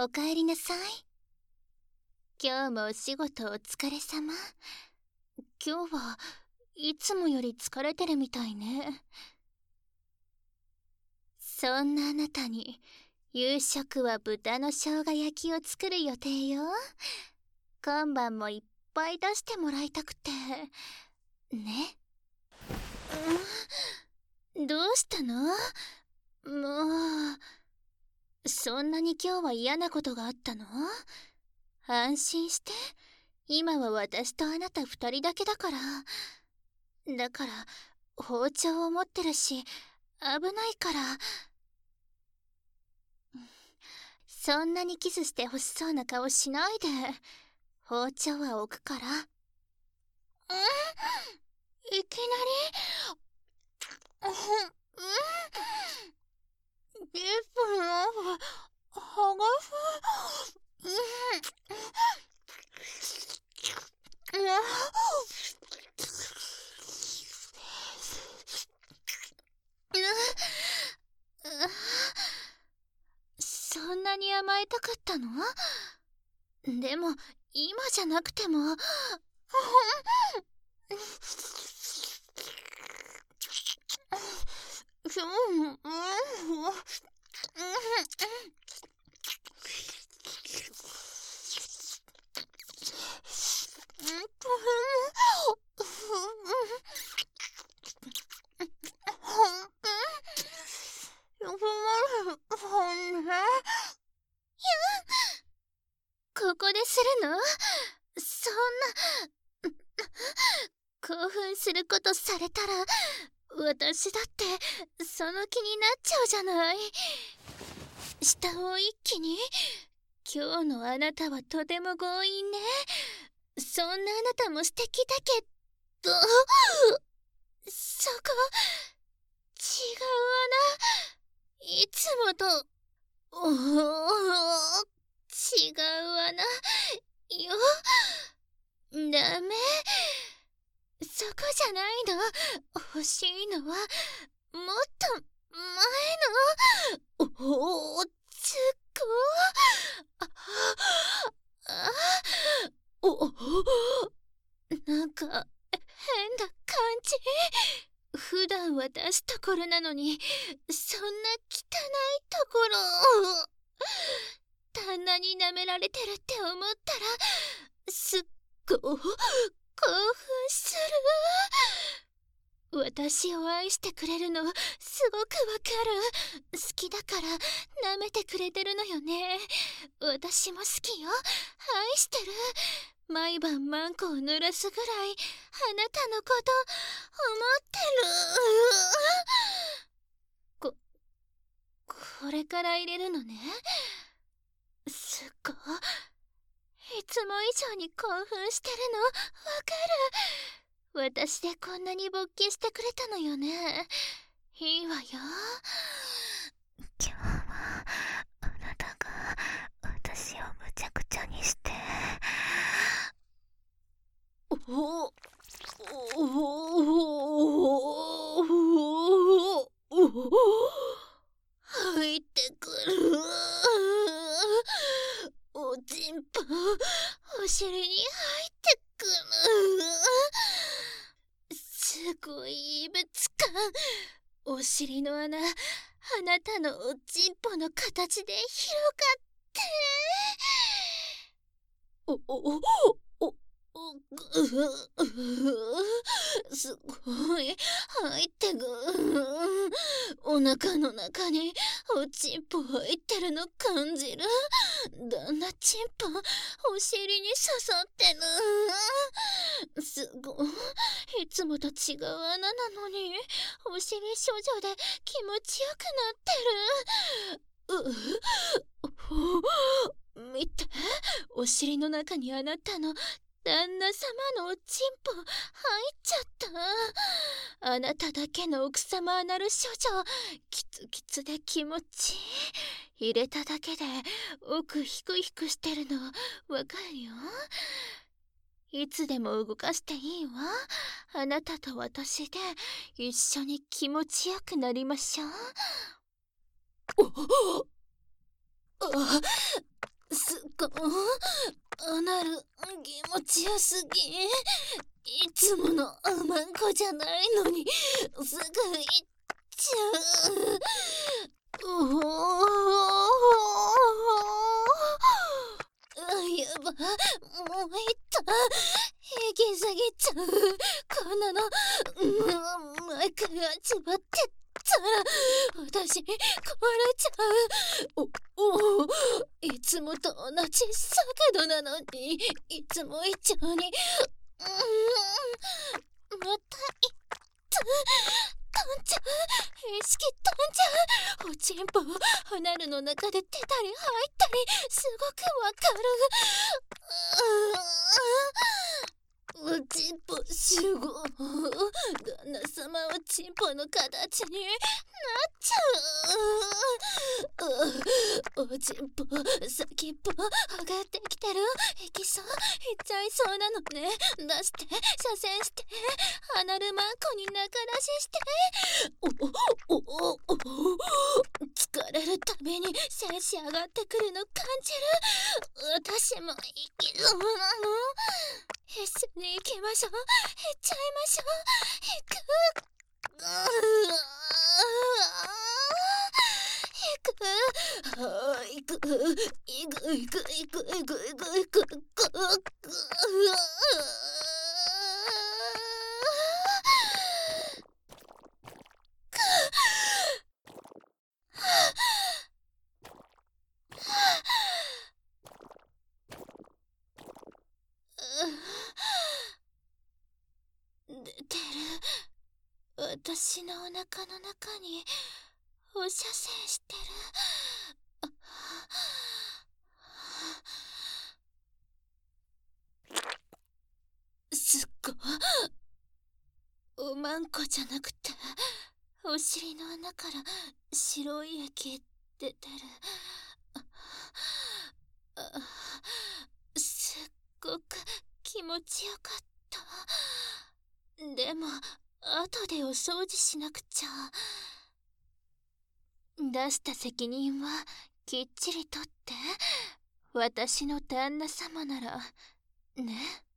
おかえりなさい。今日もお仕事お疲れ様。今日はいつもより疲れてるみたいね。そんなあなたに夕食は豚の生姜焼きを作る予定よ。今晩もいっぱい出してもらいたくてね。どうしたの？もうそんなに今日は嫌なことがあったの？安心して。今は私とあなた二人だけだから。だから包丁を持ってるし危ないから。そんなにキスしてほしそうな顔しないで。包丁は置くから。いきなりリップの剥がす。そんなに甘えたかったの？でも今じゃなくても。ここでするの？そんな興奮することされたら私だってその気になっちゃうじゃない。下を一気に。今日のあなたはとても強引ね。そんなあなたも素敵だけど、そこ違う穴。いつもと違う穴よ。ダメ。そこじゃないの。欲しいのはもっと前のつこ。なんか変な感じ。普段は出すところなのにそんな汚いところ。旦那に舐められてるって思ったらすっご興奮する。私を愛してくれるのすごくわかる。好きだから舐めてくれてるのよね。私も好きよ。愛してる。毎晩マンコを濡らすぐらいあなたのこと思ってる。これから入れるのね。すっごいつも以上に興奮してるのわかる。私でこんなに勃起してくれたのよね。いいわよ。 今日はあなたが私をむちゃくちゃにして入ってくる。おちんぽお尻に入ってくる。すごい異物感。お尻の穴あなたのおちんぽの形で広がってすごい入ってく。お腹の中におちんぽ入ってるの感じる。旦那ちんぽお尻に刺さってる。すごいいつもと違う穴なのにお尻処女で気持ちよくなってる。見て、お尻の中にあなたの旦那様のおちんぽ入っちゃった。あなただけの奥様アナル処女。キツキツで気持ちいい。入れただけで奥ヒクヒクしてるのわかるよ。いつでも動かしていいわ。あなたと私で一緒に気持ちよくなりましょう。 すっごアナル気持ちよすぎ。いつものあまんこじゃないのにすぐ行っちゃう。おおやば、もういった。息すぎちゃう。こんなの毎回味わってたら私壊れちゃう。いつもと同じ速度なのにいつも以上にまたいった飛んじゃう。意識飛んじゃう。おちんぽアナルの中で出たり入ったりすごくわかる。おちんぽ集合。旦那様おちんぽの形になっちゃう。おちんぽ先っぽ上がってきてる。いきそういっちゃいそうなのね。出して射精してアナルマンコに仲出しして。疲れるたびに精子上がってくるの感じる。私もいきそうなの。一緒に行きましょう。行っちゃいましょう。行く。出てる。私のお腹の中に放射線してる。すっごおまんこじゃなくてお尻の穴から白い液出てる。すっごく気持ちよかった。でも後でお掃除しなくちゃ。出した責任はきっちりとって。私の旦那様ならね。